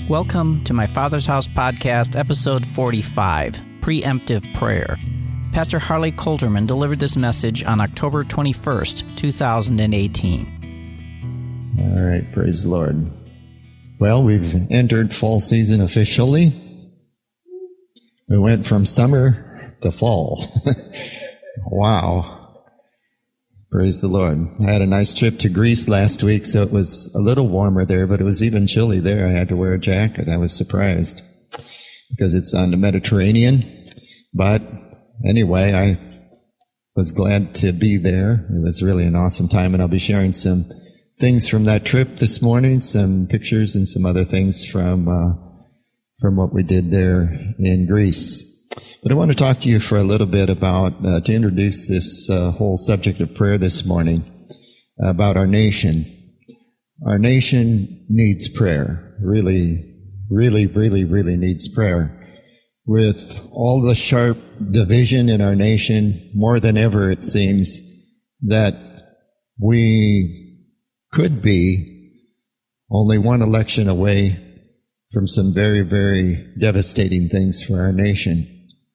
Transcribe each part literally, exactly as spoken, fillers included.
Welcome to my Father's House podcast, episode forty-five, Preemptive Prayer. Pastor Harley Coulterman delivered this message on October twenty-first, two thousand eighteen. All right, praise the Lord. Well, we've entered fall season officially. We went from summer to fall. Wow. Praise the Lord. I had a nice trip to Greece last week, so it was a little warmer there, but it was even chilly there. I had to wear a jacket. I was surprised because it's on the Mediterranean. But anyway, I was glad to be there. It was really an awesome time, and I'll be sharing some things from that trip this morning, some pictures and some other things from uh, from what we did there in Greece. But I want to talk to you for a little bit about, uh, to introduce this uh, whole subject of prayer this morning, about our nation. Our nation needs prayer. Really, really, really, really needs prayer. With all the sharp division in our nation, more than ever it seems that we could be only one election away from some very, very devastating things for our nation.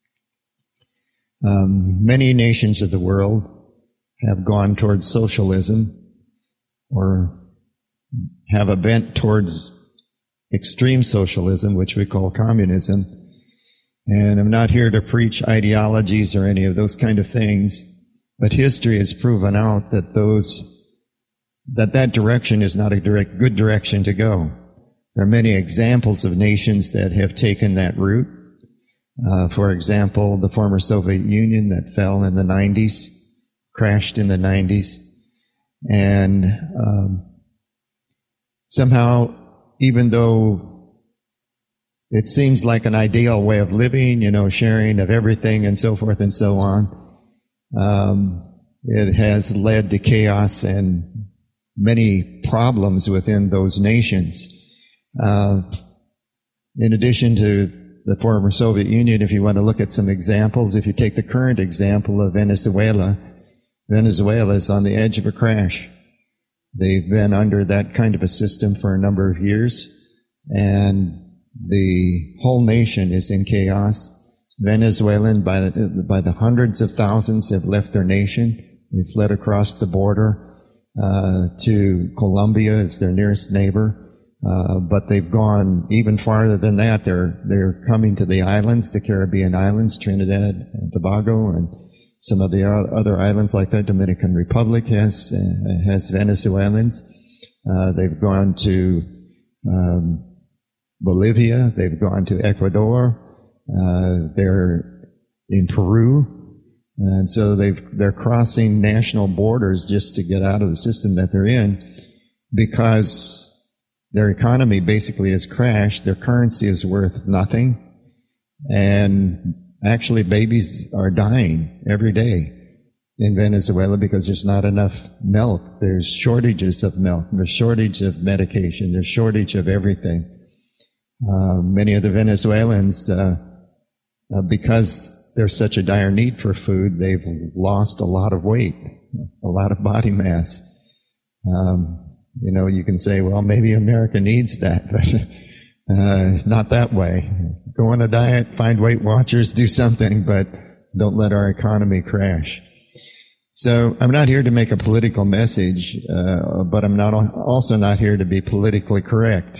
Um, many nations of the world have gone towards socialism or have a bent towards extreme socialism, which we call communism. And I'm not here to preach ideologies or any of those kind of things, but history has proven out that those, that that direction is not a direct, good direction to go. There are many examples of nations that have taken that route. Uh, for example, the former Soviet Union that fell in the nineties, crashed in the nineties, and um, somehow, even though it seems like an ideal way of living, you know, sharing of everything and so forth and so on, um, it has led to chaos and many problems within those nations. Uh, in addition to the former Soviet Union, if you want to look at some examples, if you take the current example of Venezuela, Venezuela is on the edge of a crash. They've been under that kind of a system for a number of years, and the whole nation is in chaos. Venezuelans, by the, by the hundreds of thousands, have left their nation. They've fled across the border uh, to Colombia as their nearest neighbor. Uh, but they've gone even farther than that. They're they're coming to the islands, the Caribbean islands, Trinidad and Tobago, and some of the other islands like that. Dominican Republic has uh, has Venezuelans. Uh, they've gone to um, Bolivia. They've gone to Ecuador. Uh, they're in Peru, and so they've they're crossing national borders just to get out of the system that they're in, because their economy basically has crashed. Their currency is worth nothing. And actually, babies are dying every day in Venezuela because there's not enough milk. There's shortages of milk. There's shortage of medication. There's shortage of everything. Uh, many of the Venezuelans, uh, uh, because there's such a dire need for food, they've lost a lot of weight, a lot of body mass. Um, You know, you can say, well, maybe America needs that, but uh, not that way. Go on a diet, find Weight Watchers, do something, but don't let our economy crash. So I'm not here to make a political message, uh, but I'm not also not here to be politically correct,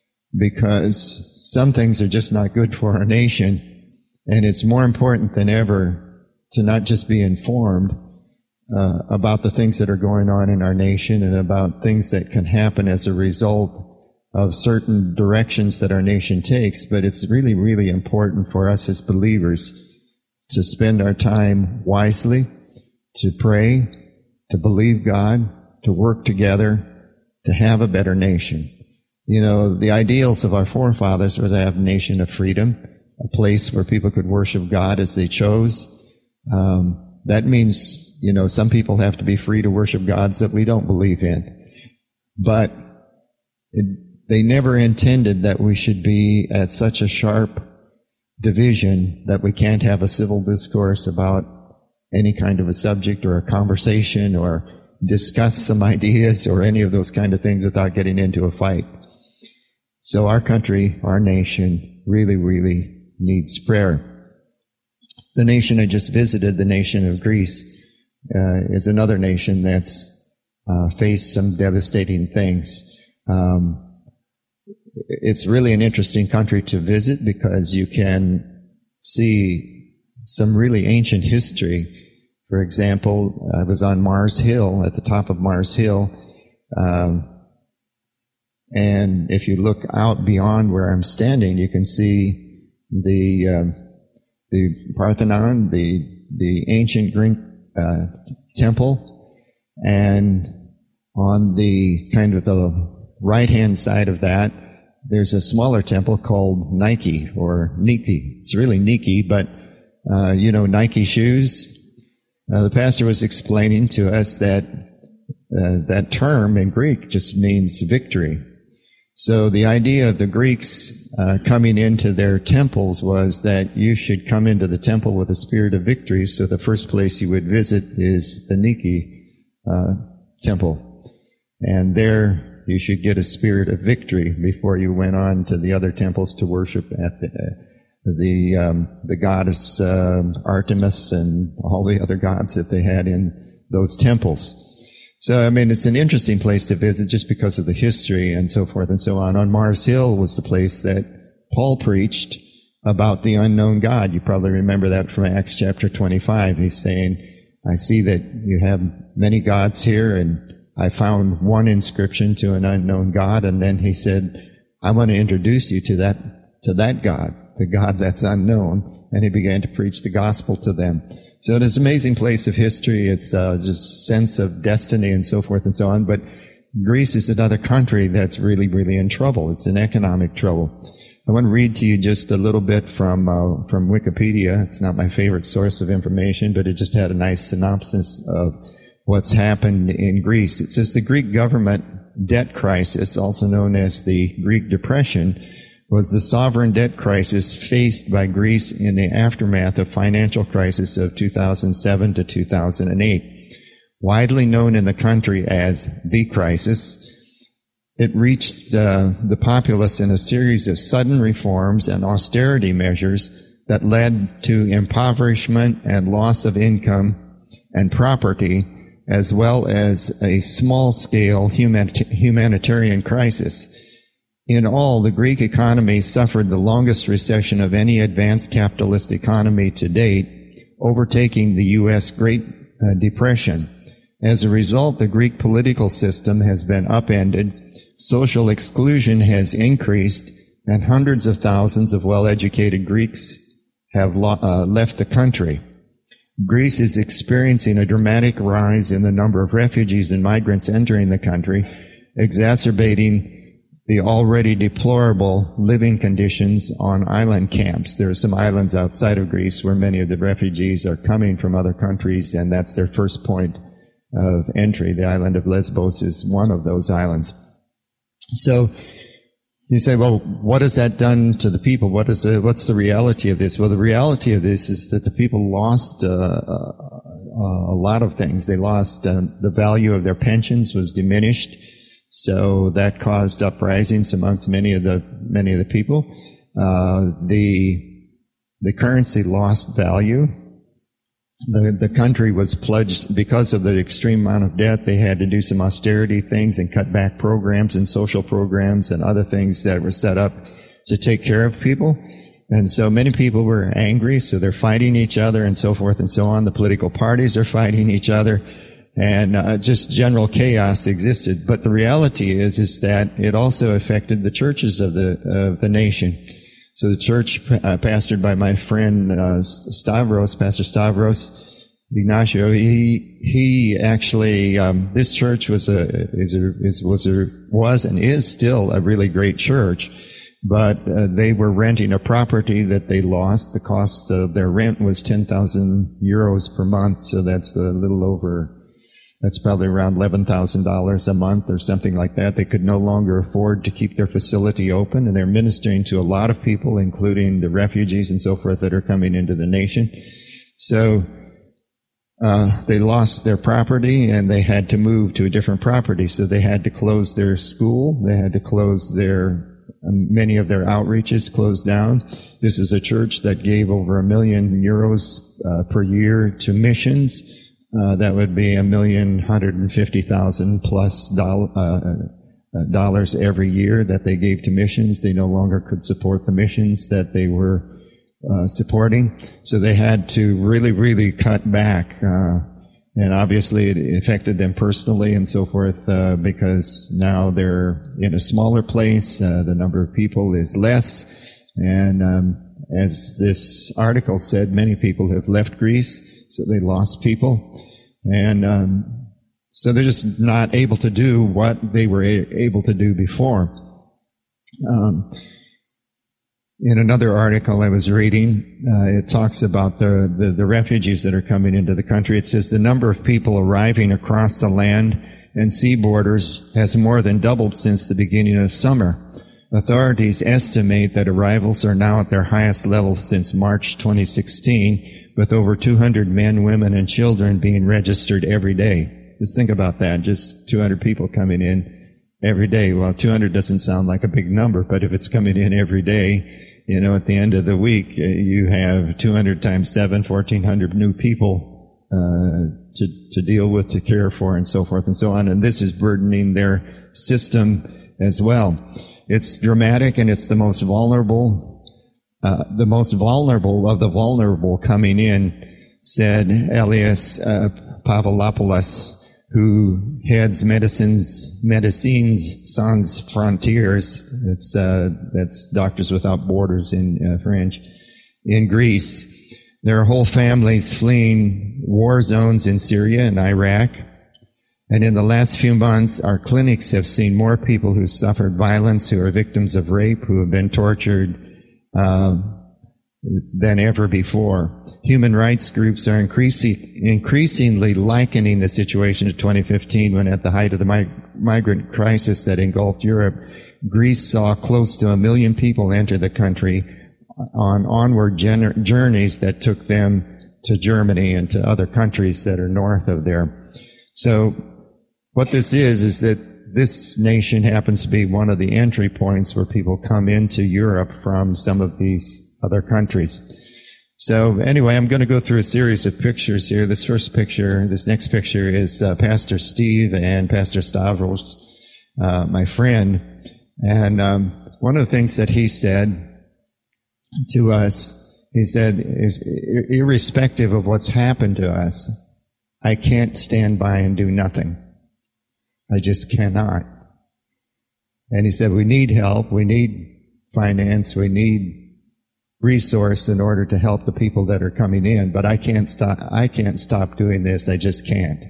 because some things are just not good for our nation, and it's more important than ever to not just be informed Uh, about the things that are going on in our nation and about things that can happen as a result of certain directions that our nation takes. But it's really, really important for us as believers to spend our time wisely, to pray, to believe God, to work together, to have a better nation. You know, the ideals of our forefathers were to have a nation of freedom, a place where people could worship God as they chose. Um, That means, you know, some people have to be free to worship gods that we don't believe in. But it, they never intended that we should be at such a sharp division that we can't have a civil discourse about any kind of a subject or a conversation or discuss some ideas or any of those kind of things without getting into a fight. So our country, our nation, really, really needs prayer. The nation I just visited, the nation of Greece, uh, is another nation that's uh, faced some devastating things. Um, it's really an interesting country to visit because you can see some really ancient history. For example, I was on Mars Hill, at the top of Mars Hill, um, and if you look out beyond where I'm standing, you can see the um, the Parthenon, the the ancient Greek uh, temple, and on the kind of the right-hand side of that, there's a smaller temple called Nike or Nike. It's really Nike, but uh, you know Nike shoes. Uh, the pastor was explaining to us that uh, that term in Greek just means victory. So the idea of the Greeks uh, coming into their temples was that you should come into the temple with a spirit of victory. So the first place you would visit is the Nike uh, temple, and there you should get a spirit of victory before you went on to the other temples to worship at the uh, the um, the goddess uh, Artemis and all the other gods that they had in those temples. So, I mean, it's an interesting place to visit just because of the history and so forth and so on. On Mars Hill was the place that Paul preached about the unknown God. You probably remember that from Acts chapter twenty-five. He's saying, I see that you have many gods here, and I found one inscription to an unknown God. And then he said, I want to introduce you to that, to that God, the God that's unknown. And he began to preach the gospel to them. So it is an amazing place of history. It's uh, just sense of destiny and so forth and so on. But Greece is another country that's really, really in trouble. It's in economic trouble. I want to read to you just a little bit from uh, from Wikipedia. It's not my favorite source of information, but it just had a nice synopsis of what's happened in Greece. It says the Greek government debt crisis, also known as the Greek Depression, was the sovereign debt crisis faced by Greece in the aftermath of financial crisis of two thousand seven to two thousand eight. Widely known in the country as the crisis, it reached uh, the populace in a series of sudden reforms and austerity measures that led to impoverishment and loss of income and property, as well as a small-scale humanit- humanitarian crisis. In all, the Greek economy suffered the longest recession of any advanced capitalist economy to date, overtaking the U S Great uh, Depression. As a result, the Greek political system has been upended, social exclusion has increased, and hundreds of thousands of well-educated Greeks have lo- uh, left the country. Greece is experiencing a dramatic rise in the number of refugees and migrants entering the country, exacerbating the already deplorable living conditions on island camps. There are some islands outside of Greece where many of the refugees are coming from other countries, and that's their first point of entry. The island of Lesbos is one of those islands. So you say, well, what has that done to the people? What is the, what's the reality of this? Well, the reality of this is that the people lost uh, uh, a lot of things. They lost uh, the value of their pensions was diminished. So that caused uprisings amongst many of the many of the people. Uh, the the currency lost value. The the country was pledged because of the extreme amount of debt. They had to do some austerity things and cut back programs and social programs and other things that were set up to take care of people. And so many people were angry. So they're fighting each other and so forth and so on. The political parties are fighting each other. And uh, just general chaos existed. But the reality is, is that it also affected the churches of the of the nation. So the church uh, pastored by my friend uh, Stavros, Pastor Stavros Ignacio, he he actually um, this church was a is a is, was a was and is still a really great church. But uh, they were renting a property that they lost. The cost of their rent was ten thousand euros per month, so that's a little over. That's probably around eleven thousand dollars a month or something like that. They could no longer afford to keep their facility open, and they're ministering to a lot of people, including the refugees and so forth that are coming into the nation. So uh, they lost their property, and they had to move to a different property. So they had to close their school. They had to close their um, many of their outreaches closed down. This is a church that gave over a million euros uh, per year to missions. Uh, that would be a million hundred and fifty thousand plus doll- uh, uh, dollars every year that they gave to missions. They no longer could support the missions that they were uh, supporting, so they had to really, really cut back. Uh, and obviously, it affected them personally and so forth uh, because now they're in a smaller place. Uh, the number of people is less, and um, as this article said, many people have left Greece. So they lost people, and um, so they're just not able to do what they were a- able to do before. Um, in another article I was reading, uh, it talks about the, the, the refugees that are coming into the country. It says the number of people arriving across the land and sea borders has more than doubled since the beginning of summer. Authorities estimate that arrivals are now at their highest level since March twenty sixteen, with over two hundred men, women, and children being registered every day. Just think about that, just two hundred people coming in every day. Well, two hundred doesn't sound like a big number, but if it's coming in every day, you know, at the end of the week, you have two hundred times seven, fourteen hundred new people uh, to, to deal with, to care for, and so forth and so on. And this is burdening their system as well. It's dramatic, and it's the most vulnerable, uh, the most vulnerable of the vulnerable coming in, said Elias uh, Pavlopoulos, who heads Medicines, Medicines Sans Frontières. It's, uh, that's Doctors Without Borders in uh, French, in Greece. There are whole families fleeing war zones in Syria and Iraq. And in the last few months, our clinics have seen more people who suffered violence, who are victims of rape, who have been tortured, uh, than ever before. Human rights groups are increasing, increasingly likening the situation to twenty fifteen, when at the height of the mig- migrant crisis that engulfed Europe, Greece saw close to a million people enter the country on onward gen- journeys that took them to Germany and to other countries that are north of there. So what this is, is that this nation happens to be one of the entry points where people come into Europe from some of these other countries. So anyway, I'm going to go through a series of pictures here. This first picture, this next picture is uh, Pastor Steve and Pastor Stavros, uh, my friend. And um, one of the things that he said to us, he said, is irrespective of what's happened to us, I can't stand by and do nothing. I just cannot. And he said, we need help, we need finance, we need resource in order to help the people that are coming in, but I can't stop, I can't stop doing this, I just can't.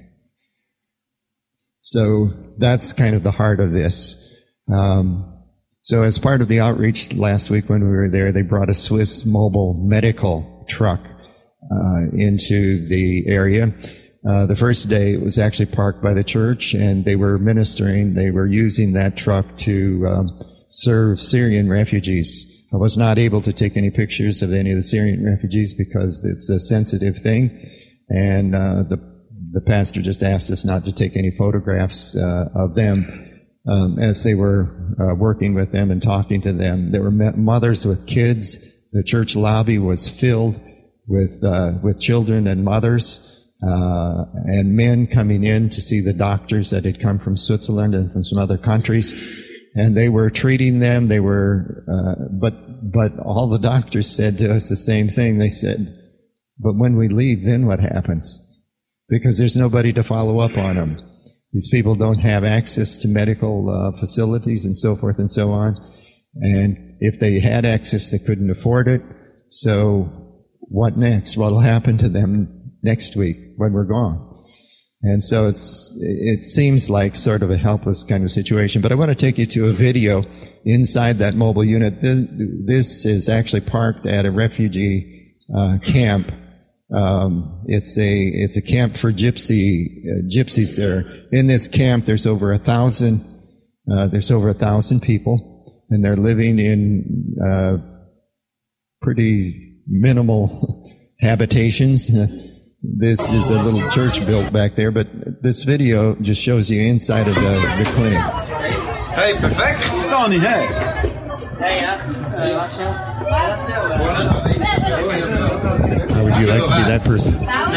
So that's kind of the heart of this. Um, so as part of the outreach last week when we were there, they brought a Swiss mobile medical truck uh, into the area. Uh, the first day it was actually parked by the church, and they were ministering. They were using that truck to um, serve Syrian refugees. I was not able to take any pictures of any of the Syrian refugees because it's a sensitive thing, and uh, the the pastor just asked us not to take any photographs uh, of them um, as they were uh, working with them and talking to them. There were mothers with kids. The church lobby was filled with uh, with children and mothers. Uh, and men coming in to see the doctors that had come from Switzerland and from some other countries, and they were treating them. They were, uh, but but all the doctors said to us the same thing. They said, "But when we leave, then what happens? Because there's nobody to follow up on them. These people don't have access to medical uh, facilities and so forth and so on. And if they had access, they couldn't afford it. So what next? What'll happen to them next week when we're gone?" And so it's, it seems like sort of a helpless kind of situation. But I want to take you to a video inside that mobile unit. This, this is actually parked at a refugee uh, camp. Um, it's a, it's a camp for gypsy, uh, gypsies there. In this camp, there's over a thousand, uh, there's over a thousand people, and they're living in, uh, pretty minimal habitations. This is a little church built back there, but this video just shows you inside of the, the clinic. Hey, perfect. Tony, hey. How would you like to be that person?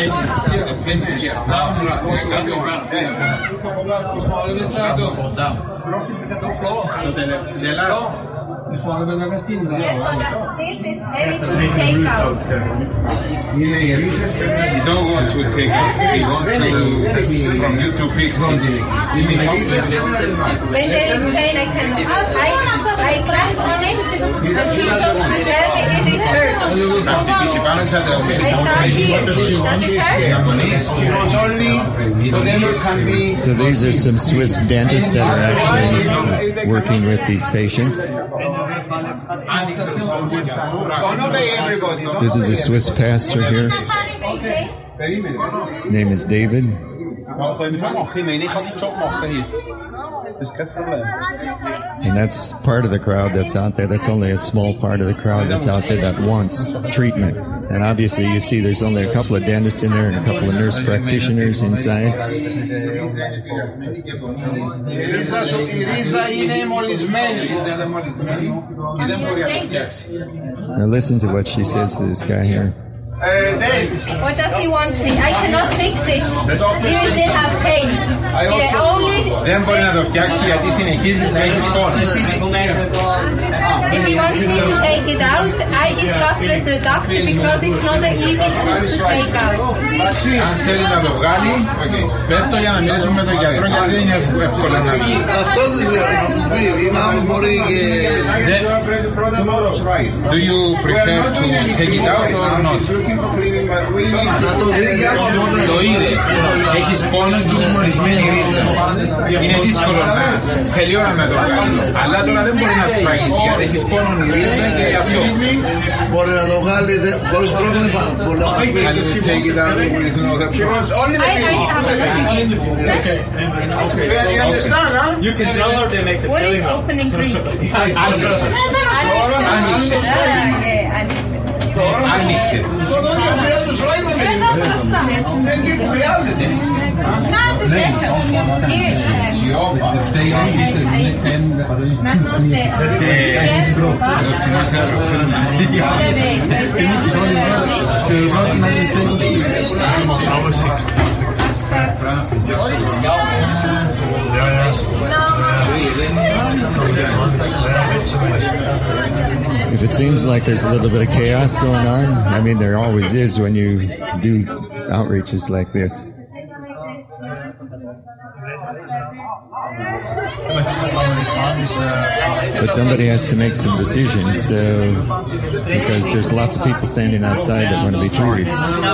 Yes, so that this is heavy to take out. You don't want to take it, you want to, from you to fix it. When there is pain, I can, I, I clap on it, and she shows me tell me if it hurts. I start here. Does it hurt? So these are some Swiss dentists that are actually working with these patients. This is a Swiss pastor here. His name is David. And that's part of the crowd that's out there. That's only a small part of the crowd that's out there that wants treatment. And obviously you see there's only a couple of dentists in there and a couple of nurse practitioners inside. Now listen to what she says to this guy here. What does he want me? I cannot fix it. You still have pain. The only if he wants me to take it out, I discuss with the doctor because it's not an easy to take out. Do you prefer to take it out or not? Το είδε. Έχεις πόνο και είναι μολυσμένη η ρίζα. Είναι δύσκολο να θέλει ώρα να το βγάλει. Αλλά τώρα δεν μπορεί να σφραγίσει γιατί έχεις πόνο η ρίζα και αυτό. Μπορεί να το βγάλει χωρίς πρόβλημα. Can you take it out with no other problems? Only the people. Okay. You understand, huh? You can tell her they make the What is opening Greek? Άνοιξε. Άνοιξε. Άνοιξε. Το δόντια χρειάζεται σου λέει με εκεί που χρειάζεται. Να τους έτσι. Σιώπα. If it seems like there's a little bit of chaos going on, I mean there always is when you do outreaches like this. But somebody has to make some decisions, so because there's lots of people standing outside that want to be treated.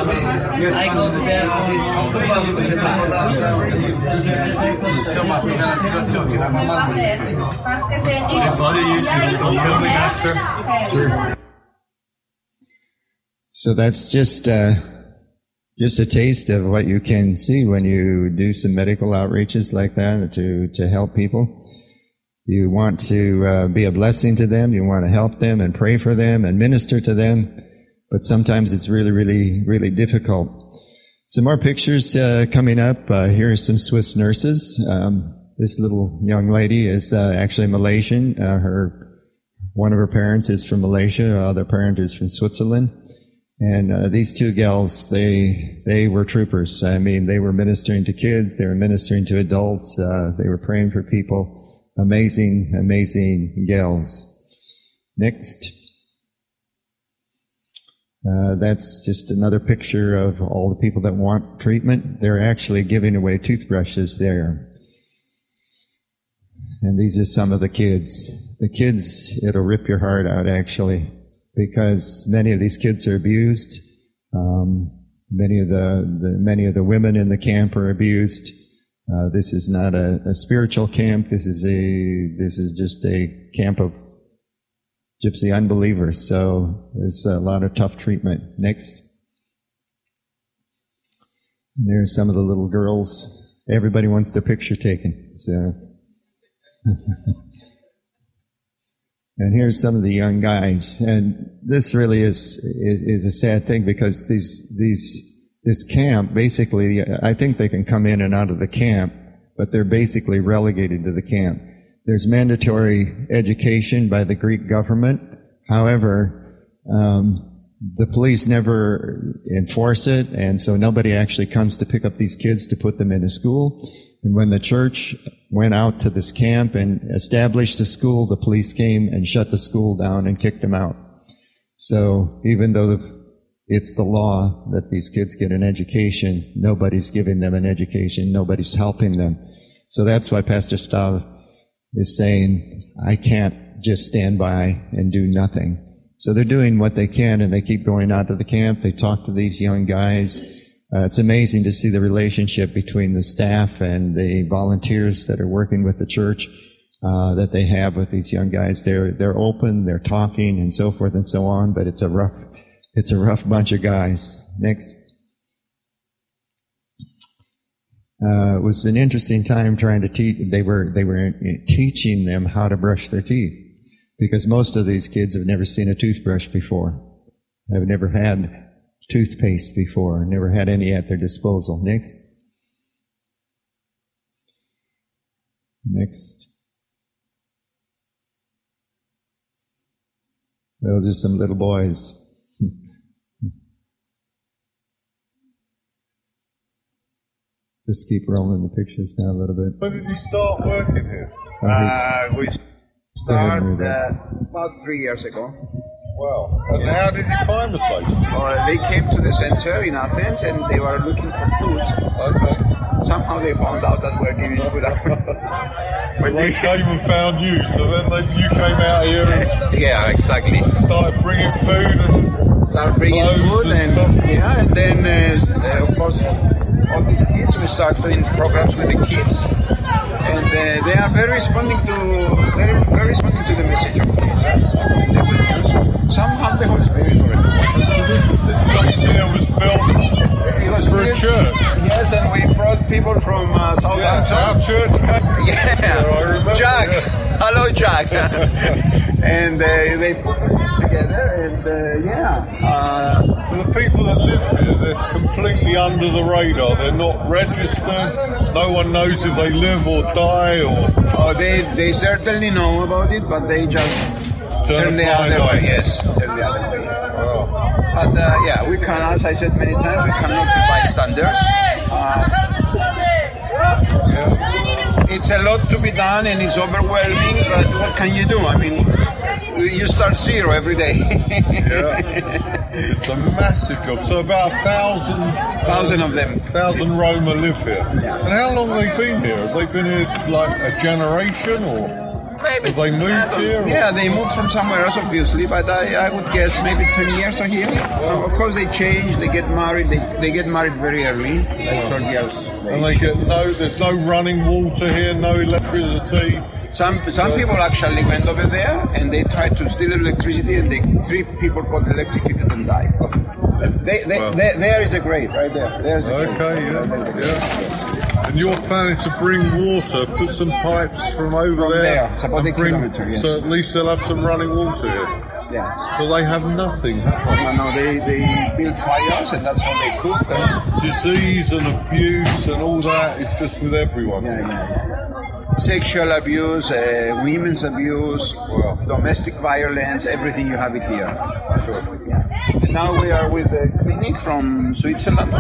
So that's just uh, just a taste of what you can see when you do some medical outreaches like that to to help people. You want to uh, be a blessing to them. You want to help them and pray for them and minister to them. But sometimes it's really, really, really difficult. Some more pictures uh, coming up. Uh, here are some Swiss nurses. Um, this little young lady is uh, actually Malaysian. Uh, her one of her parents is from Malaysia. The other parent is from Switzerland. And uh, these two gals, they they were troopers. I mean, they were ministering to kids. They were ministering to adults. Uh, they were praying for people. Amazing, amazing gals. Next. Uh, that's just another picture of all the people that want treatment. They're actually giving away toothbrushes there. And these are some of the kids. The kids, it'll rip your heart out actually, because many of these kids are abused. Um, many of the, the many of the women in the camp are abused. Uh, this is not a, a spiritual camp. This is a this is just a camp of gypsy unbelievers. So there's a lot of tough treatment. Next. And there's some of the little girls. Everybody wants their picture taken. So. And here's some of the young guys. And this really is, is, is a sad thing because these, these, this camp, basically, I think they can come in and out of the camp, but they're basically relegated to the camp. there's mandatory education by the Greek government. However, um, the police never enforce it, and so nobody actually comes to pick up these kids to put them into school. And when the church went out to this camp and established a school, the police came and shut the school down and kicked them out. So even though the, it's the law that these kids get an education, nobody's giving them an education, nobody's helping them. So that's why Pastor Stav is saying, I can't just stand by and do nothing. So they're doing what they can, and they keep going out to the camp. They talk to these young guys. Uh, it's amazing to see the relationship between the staff and the volunteers that are working with the church uh, that they have with these young guys. They're they're open, they're talking, and so forth and so on. But it's a rough it's a rough bunch of guys. Next. Uh, it was an interesting time trying to teach. They were they were teaching them how to brush their teeth, because most of these kids have never seen a toothbrush before. They've never had toothpaste before, never had any at their disposal. Next. Next. Those are some little boys. Just keep rolling the pictures now a little bit. When did you start working here? Uh, we started uh, about three years ago. Wow. And how did you find the place? Uh, they came to the center in Athens and they were looking for food. Okay. Somehow they found out that we're giving food out. So they came and found you, so then they, you came out here and yeah, exactly. started bringing food and Start bringing food and, and stuff. yeah, and then uh, of course all these kids, we start doing programs with the kids, and uh, they are very responding to very, very responding to the message of Jesus. They will use somehow the Holy Spirit already. So this, this place here was built It was for a built- church. Yes, and we brought people from uh, Yeah, Southampton. our church came. Yeah, I remember, Jack. yeah. Hello, Jack. And uh, they put us together, and uh, yeah. Uh, So the people that live here, they're completely under the radar. They're not registered. No one knows if they live or die or oh, they they certainly know about it, but they just turn the blind other eye. way. Yes, turn the other way. Wow. But uh, yeah, we can, as I said many times, we cannot be bystanders. Uh, Yeah. it's a lot to be done, and it's overwhelming. But what can you do? I mean, you start zero every day. Yeah. It's a massive job. So about a thousand, Thousand of them. thousand Roma live here. Yeah. And how long have they been here? Have they been here like a generation or Maybe. have they moved I don't- here? or- Yeah, they moved from somewhere else, obviously, but I, I would guess maybe ten years are here. Uh, of course, they change, they get married, they, they get married very early, like twelve years. And they get no, there's no running water here, no electricity. Some some people actually went over there and they tried to steal electricity, and they, three people got electrocuted and died. They, they, Wow. they, there is a grave right there. There's a grave. Okay, yeah, yeah. And you're planning to bring water, put some pipes from over From there, there. It's about and a kilometer, yes. so at least they'll have some running water here. Yeah. So they have nothing. No, no, they, they build fires and that's how they cook. And, Disease and abuse and all that is just with everyone. yeah, yeah. Sexual abuse, uh, women's abuse, Wow. domestic violence, everything you have it here. Sure. Yeah. And now we are with a clinic from Switzerland.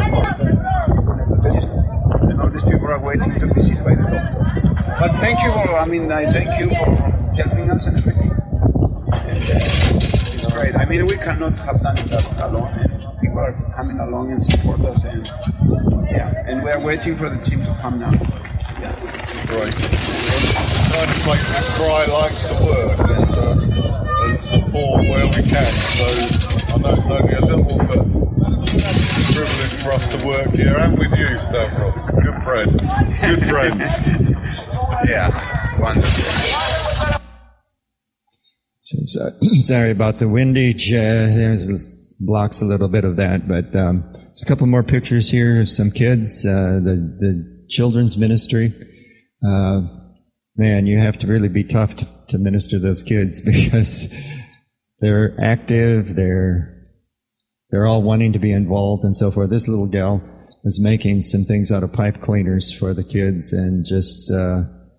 And all these people are waiting to be seen by the doctor. But thank you for, I mean, I thank you for helping us and everything. And, uh, it's great. I mean, we cannot have done that alone. And people are coming along and support us. And yeah, and we are waiting for the team to come now. Yeah. Great. Trying to make Cry likes to work and, uh, and support where we can. So I know it's only a little bit privilege for us to work here and with you, Stavros. Good friend. Good friend. Yeah, wonderful. So, so, sorry about the windage. Uh, there's blocks a little bit of that, but um, there's a couple more pictures here of some kids. Uh, the the children's ministry. Uh, man, you have to really be tough to, to minister to those kids because they're active. They're they're all wanting to be involved and so forth. This little gal is making some things out of pipe cleaners for the kids and just. Uh,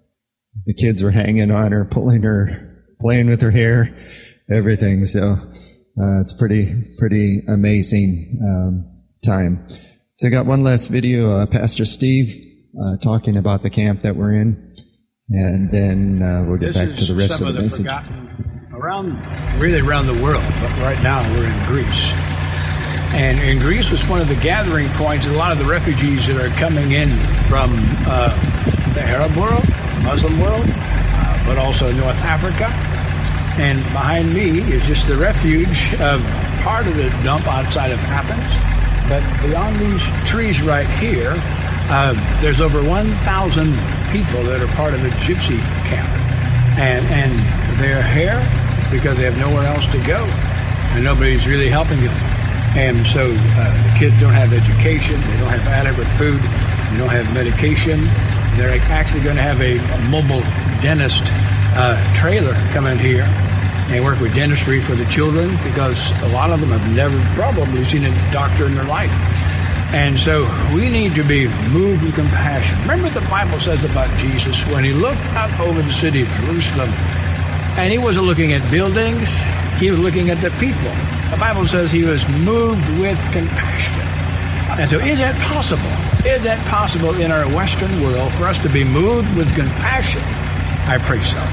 The kids were hanging on her, pulling her, playing with her hair, everything. So uh, it's pretty, pretty amazing um, time. So I got one last video, uh, Pastor Steve uh, talking about the camp that we're in, and then uh, we'll get this back to the rest some of the, of the message. Forgotten, around, really around the world, but right now we're in Greece. And, and Greece was one of the gathering points of a lot of the refugees that are coming in from uh, the Arab world, Muslim world, uh, but also North Africa. And behind me is just the refuge of part of the dump outside of Athens. But beyond these trees right here, uh, there's over one thousand people that are part of a gypsy camp. And, and they're here because they have nowhere else to go. And nobody's really helping them. And so uh, the kids don't have education, they don't have adequate food, they don't have medication. They're actually going to have a, a mobile dentist uh, trailer come in here and work with dentistry for the children, because a lot of them have never probably seen a doctor in their life. And so we need to be moved with compassion. Remember what the Bible says about Jesus when he looked out over the city of Jerusalem, and he wasn't looking at buildings, he was looking at the people. The Bible says he was moved with compassion. And so is that possible? Is that possible in our Western world for us to be moved with compassion? I pray so.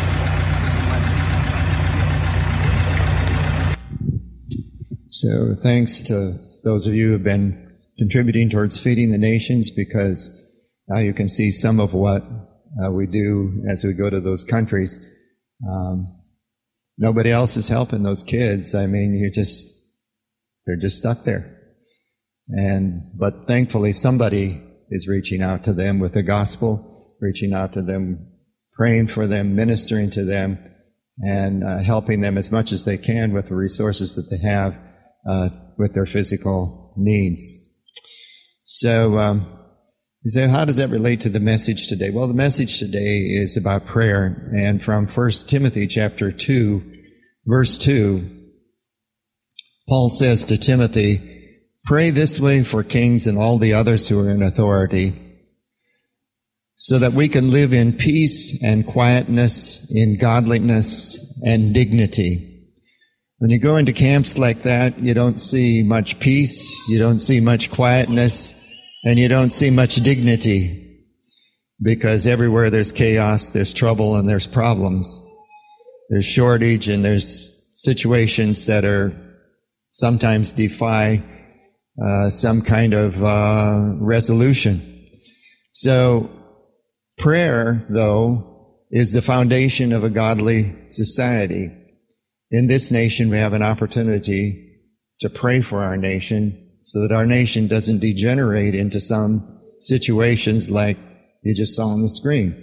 So thanks to those of you who have been contributing towards feeding the nations, because now you can see some of what uh, we do as we go to those countries. Um, Nobody else is helping those kids. I mean, you just, they're just stuck there. And, but thankfully somebody is reaching out to them with the gospel, reaching out to them, praying for them, ministering to them, and uh, helping them as much as they can with the resources that they have, uh, with their physical needs. So, um, you say, how does that relate to the message today? Well, the message today is about prayer, and from First Timothy chapter two, verse two, Paul says to Timothy, pray this way for kings and all the others who are in authority, so that we can live in peace and quietness, in godliness and dignity. When you go into camps like that, you don't see much peace, you don't see much quietness, and you don't see much dignity, because everywhere there's chaos, there's trouble, and there's problems. There's shortage, and there's situations that are sometimes defy uh, some kind of uh, resolution. So prayer, though, is the foundation of a godly society. In this nation, we have an opportunity to pray for our nation, so that our nation doesn't degenerate into some situations like you just saw on the screen.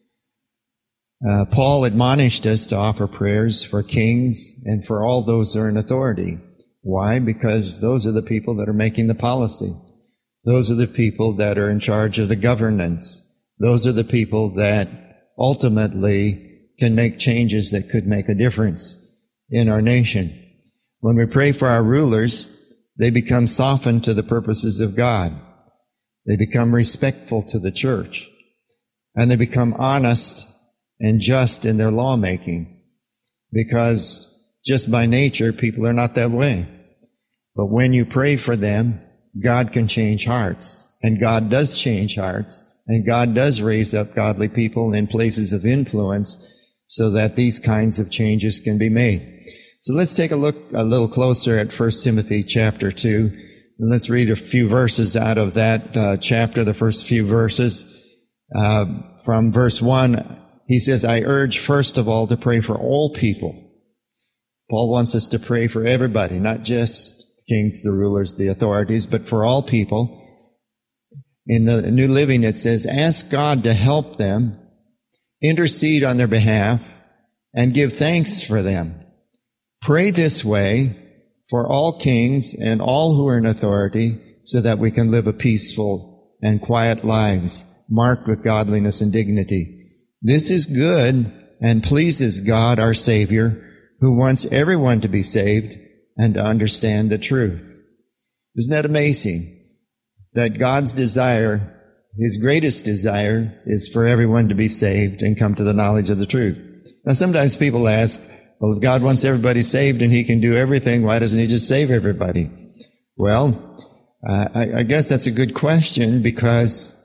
Uh, Paul admonished us to offer prayers for kings and for all those who are in authority. Why? Because those are the people that are making the policy. Those are the people that are in charge of the governance. Those are the people that ultimately can make changes that could make a difference in our nation. When we pray for our rulers, they become softened to the purposes of God. They become respectful to the church. And they become honest and just in their lawmaking. Because just by nature, people are not that way. But when you pray for them, God can change hearts. And God does change hearts. And God does raise up godly people in places of influence so that these kinds of changes can be made. So let's take a look a little closer at First Timothy chapter two, and let's read a few verses out of that uh, chapter, the first few verses. Uh, from verse one, he says, I urge first of all to pray for all people. Paul wants us to pray for everybody, not just kings, the rulers, the authorities, but for all people. In the New Living, it says, ask God to help them, intercede on their behalf, and give thanks for them. Pray this way for all kings and all who are in authority, so that we can live a peaceful and quiet lives, marked with godliness and dignity. This is good and pleases God, our Savior, who wants everyone to be saved and to understand the truth. Isn't that amazing? That God's desire His greatest desire is for everyone to be saved and come to the knowledge of the truth. Now, sometimes people ask, well, if God wants everybody saved and He can do everything, why doesn't He just save everybody? Well, uh, I, I guess that's a good question, because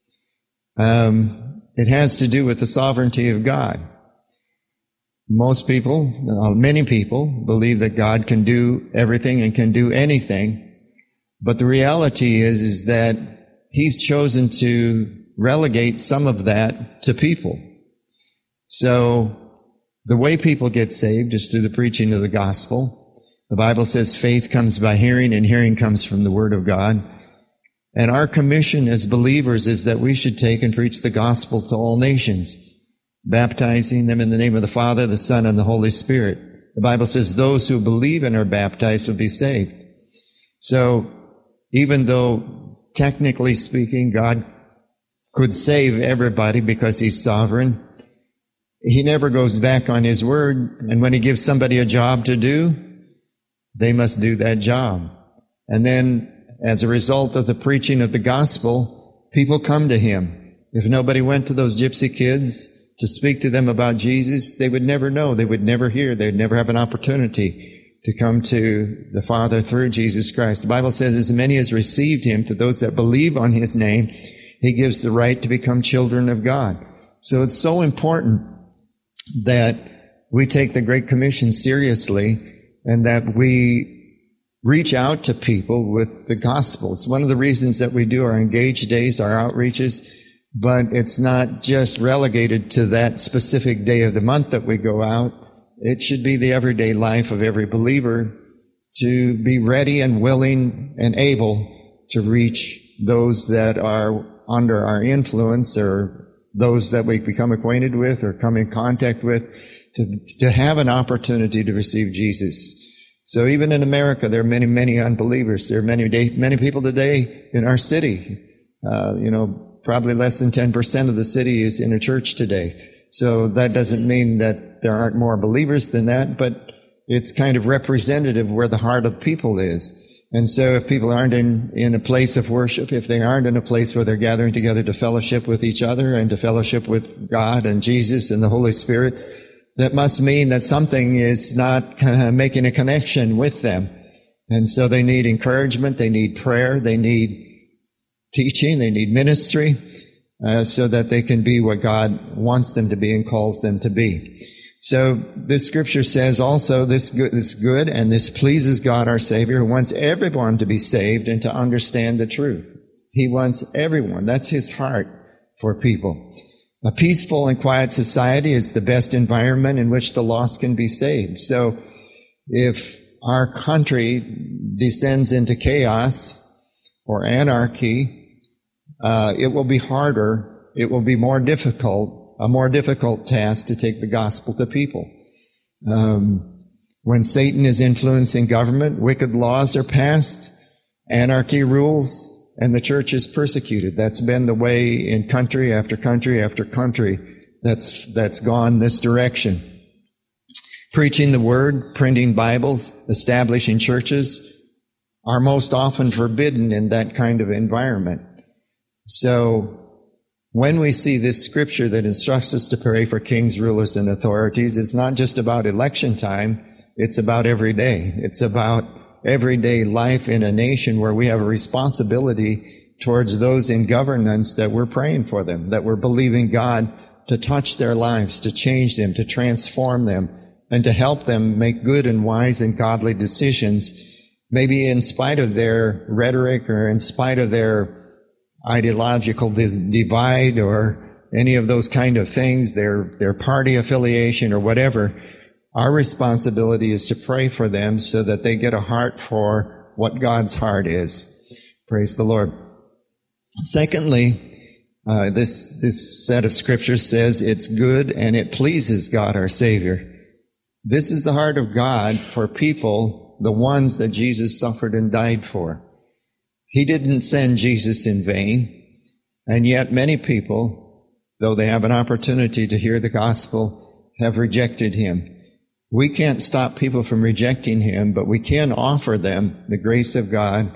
um, it has to do with the sovereignty of God. Most people, uh, many people, believe that God can do everything and can do anything, but the reality is, is that He's chosen to relegate some of that to people. So the way people get saved is through the preaching of the gospel. The Bible says faith comes by hearing, and hearing comes from the Word of God. And our commission as believers is that we should take and preach the gospel to all nations, baptizing them in the name of the Father, the Son, and the Holy Spirit. The Bible says those who believe and are baptized will be saved. So even though technically speaking, God could save everybody because He's sovereign, He never goes back on His word. And when He gives somebody a job to do, they must do that job. And then, as a result of the preaching of the gospel, people come to Him. If nobody went to those gypsy kids to speak to them about Jesus, they would never know. They would never hear. They would never have an opportunity to come to the Father through Jesus Christ. The Bible says, as many as received Him, to those that believe on His name, He gives the right to become children of God. So it's so important that we take the Great Commission seriously and that we reach out to people with the gospel. It's one of the reasons that we do our Engage Days, our outreaches, but it's not just relegated to that specific day of the month that we go out. It should be the everyday life of every believer to be ready and willing and able to reach those that are under our influence, or those that we become acquainted with or come in contact with, to, to have an opportunity to receive Jesus. So even in America, there are many, many unbelievers. There are many, many people today in our city. Uh, you know, probably less than ten percent of the city is in a church today. So that doesn't mean that there aren't more believers than that, but it's kind of representative where the heart of people is. And so if people aren't in, in a place of worship, if they aren't in a place where they're gathering together to fellowship with each other and to fellowship with God and Jesus and the Holy Spirit, that must mean that something is not kind of making a connection with them. And so they need encouragement, they need prayer, they need teaching, they need ministry, uh, so that they can be what God wants them to be and calls them to be. So this scripture says also this good, this good and this pleases God our Savior, who wants everyone to be saved and to understand the truth. He wants everyone. That's His heart for people. A peaceful and quiet society is the best environment in which the lost can be saved. So if our country descends into chaos or anarchy, uh, it will be harder, it will be more difficult, a more difficult task to take the gospel to people. Um, when Satan is influencing government, wicked laws are passed, anarchy rules, and the church is persecuted. That's been the way in country after country after country that's, that's gone this direction. Preaching the word, printing Bibles, establishing churches are most often forbidden in that kind of environment. So when we see this scripture that instructs us to pray for kings, rulers, and authorities, it's not just about election time. It's about every day. It's about everyday life in a nation where we have a responsibility towards those in governance, that we're praying for them, that we're believing God to touch their lives, to change them, to transform them, and to help them make good and wise and godly decisions, maybe in spite of their rhetoric or in spite of their ideological divide or any of those kind of things, their, their party affiliation or whatever. Our responsibility is to pray for them so that they get a heart for what God's heart is. Praise the Lord. Secondly, uh, this, this set of scriptures says it's good and it pleases God our Savior. This is the heart of God for people, the ones that Jesus suffered and died for. He didn't send Jesus in vain, and yet many people, though they have an opportunity to hear the gospel, have rejected Him. We can't stop people from rejecting Him, but we can offer them the grace of God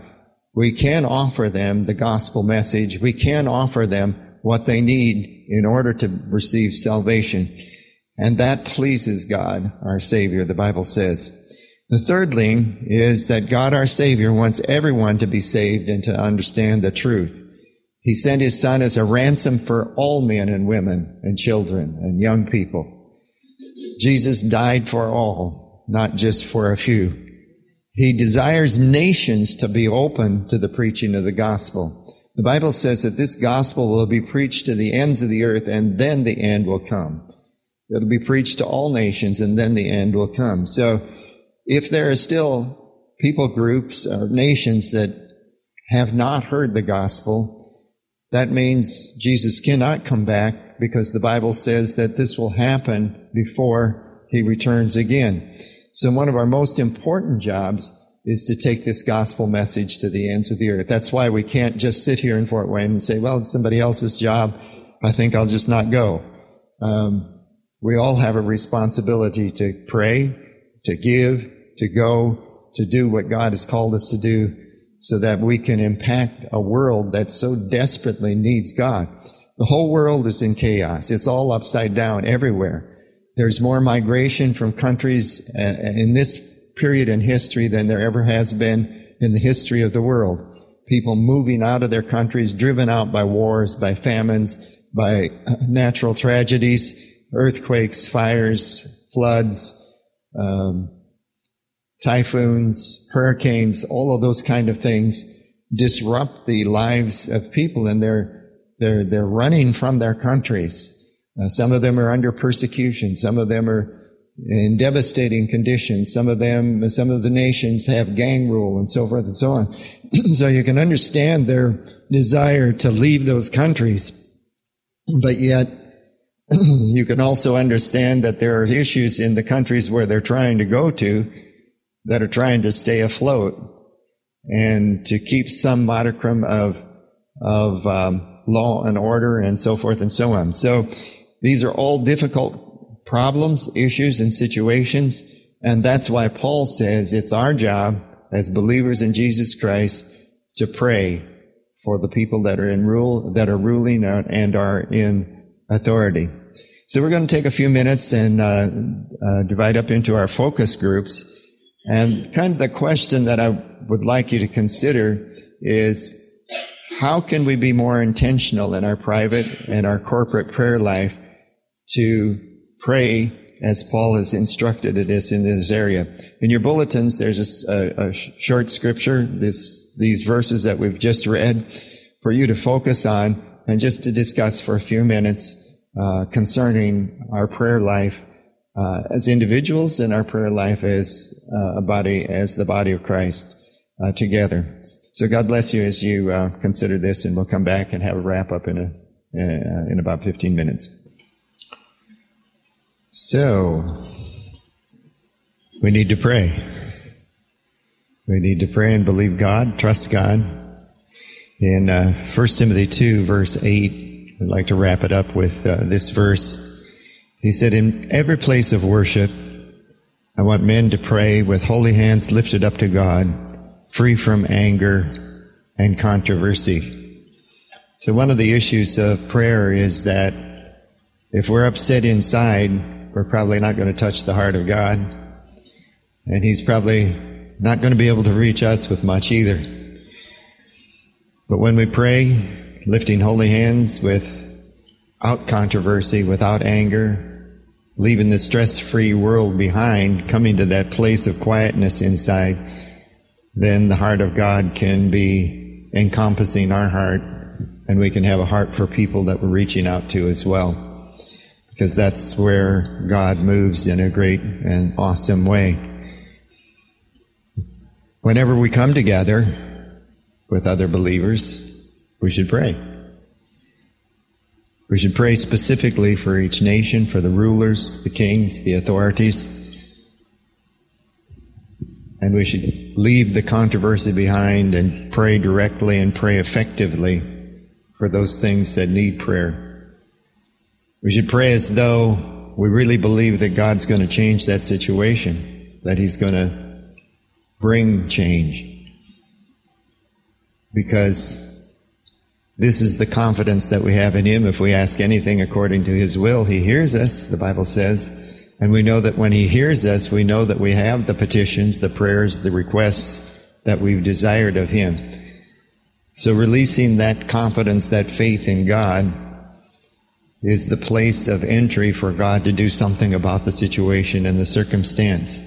we can offer them the gospel message. We can offer them what they need in order to receive salvation. And that pleases God, our Savior, the Bible says. The third thing is that God, our Savior, wants everyone to be saved and to understand the truth. He sent His Son as a ransom for all men and women and children and young people. Jesus died for all, not just for a few. He desires nations to be open to the preaching of the gospel. The Bible says that this gospel will be preached to the ends of the earth, and then the end will come. It'll be preached to all nations, and then the end will come. So if there are still people groups or nations that have not heard the gospel, that means Jesus cannot come back, because the Bible says that this will happen before He returns again. So one of our most important jobs is to take this gospel message to the ends of the earth. That's why we can't just sit here in Fort Wayne and say, well, it's somebody else's job. I think I'll just not go. Um, we all have a responsibility to pray, to give, to go, to do what God has called us to do, so that we can impact a world that so desperately needs God. The whole world is in chaos. It's all upside down everywhere. There's more migration from countries in this period in history than there ever has been in the history of the world. People moving out of their countries, driven out by wars, by famines, by natural tragedies, earthquakes, fires, floods, um, typhoons, hurricanes, all of those kind of things disrupt the lives of people, and they're they're they're running from their countries. Uh, some of them are under persecution. Some of them are in devastating conditions. Some of them, some of the nations have gang rule and so forth and so on. So you can understand their desire to leave those countries, but yet you can also understand that there are issues in the countries where they're trying to go to that are trying to stay afloat and to keep some modicum of of um, law and order and so forth and so on. So these are all difficult problems, issues, and situations, and that's why Paul says it's our job as believers in Jesus Christ to pray for the people that are in rule, that are ruling and are in authority. So we're going to take a few minutes and uh, uh, divide up into our focus groups. And kind of the question that I would like you to consider is, how can we be more intentional in our private and our corporate prayer life to pray as Paul has instructed us in this area? In your bulletins, there's a, a short scripture, this, these verses that we've just read, for you to focus on and just to discuss for a few minutes uh, concerning our prayer life uh, as individuals and our prayer life as uh, a body, as the body of Christ uh, together. So God bless you as you uh, consider this, and we'll come back and have a wrap up in a uh, in about fifteen minutes. So, we need to pray. We need to pray and believe God, trust God. In uh, First Timothy two, verse eight, I'd like to wrap it up with uh, this verse. He said, in every place of worship, I want men to pray with holy hands lifted up to God, free from anger and controversy. So one of the issues of prayer is that if we're upset inside, we're probably not going to touch the heart of God. And He's probably not going to be able to reach us with much either. But when we pray, lifting holy hands without controversy, without anger, leaving the stress-free world behind, coming to that place of quietness inside, then the heart of God can be encompassing our heart, and we can have a heart for people that we're reaching out to as well. Because that's where God moves in a great and awesome way. Whenever we come together with other believers, we should pray. We should pray specifically for each nation, for the rulers, the kings, the authorities. And we should leave the controversy behind and pray directly and pray effectively for those things that need prayer. We should pray as though we really believe that God's going to change that situation, that He's going to bring change. because this is the confidence that we have in Him. If we ask anything according to His will, He hears us, the Bible says. And we know that when He hears us, we know that we have the petitions, the prayers, the requests that we've desired of Him. So releasing that confidence, that faith in God, is the place of entry for God to do something about the situation and the circumstance.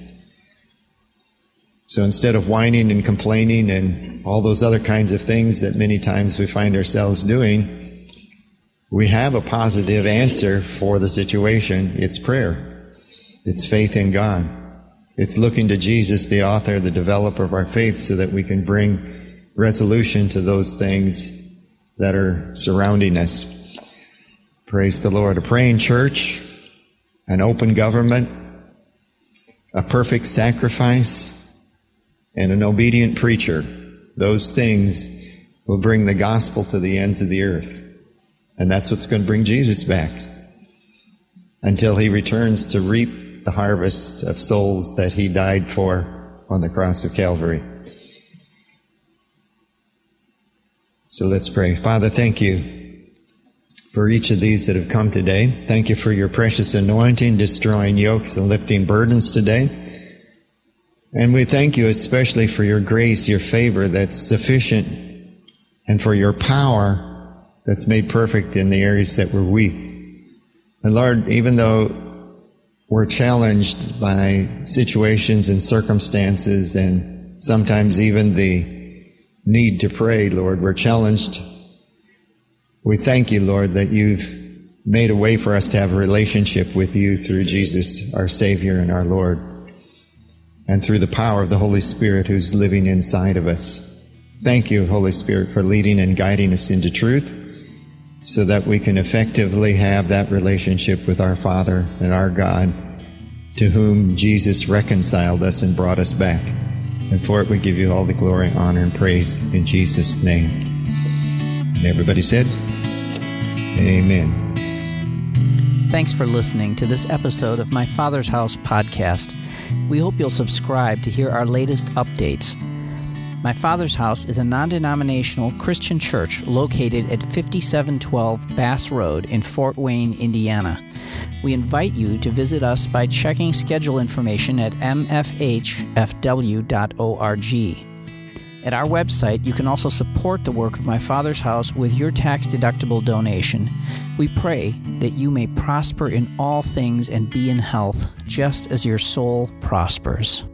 So instead of whining and complaining and all those other kinds of things that many times we find ourselves doing, we have a positive answer for the situation. It's prayer. It's faith in God. It's looking to Jesus, the author, the developer of our faith, so that we can bring resolution to those things that are surrounding us. Praise the Lord. A praying church, an open government, a perfect sacrifice, and an obedient preacher. Those things will bring the gospel to the ends of the earth. And that's what's going to bring Jesus back until He returns to reap the harvest of souls that He died for on the cross of Calvary. So let's pray. Father, thank You for each of these that have come today. Thank You for Your precious anointing, destroying yokes and lifting burdens today. And we thank You especially for Your grace, Your favor that's sufficient, and for Your power that's made perfect in the areas that we're weak. And Lord, even though we're challenged by situations and circumstances and sometimes even the need to pray, Lord, we're challenged. We thank You, Lord, that You've made a way for us to have a relationship with You through Jesus, our Savior and our Lord, and through the power of the Holy Spirit who's living inside of us. Thank You, Holy Spirit, for leading and guiding us into truth so that we can effectively have that relationship with our Father and our God, to whom Jesus reconciled us and brought us back. And for it we give You all the glory, honor, and praise in Jesus' name. And everybody said, Amen. Thanks for listening to this episode of My Father's House podcast. We hope you'll subscribe to hear our latest updates. My Father's House is a non-denominational Christian church located at fifty-seven twelve Bass Road in Fort Wayne, Indiana. We invite you to visit us by checking schedule information at m f h f w dot org. At our website, you can also support the work of My Father's House with your tax-deductible donation. We pray that you may prosper in all things and be in health, just as your soul prospers.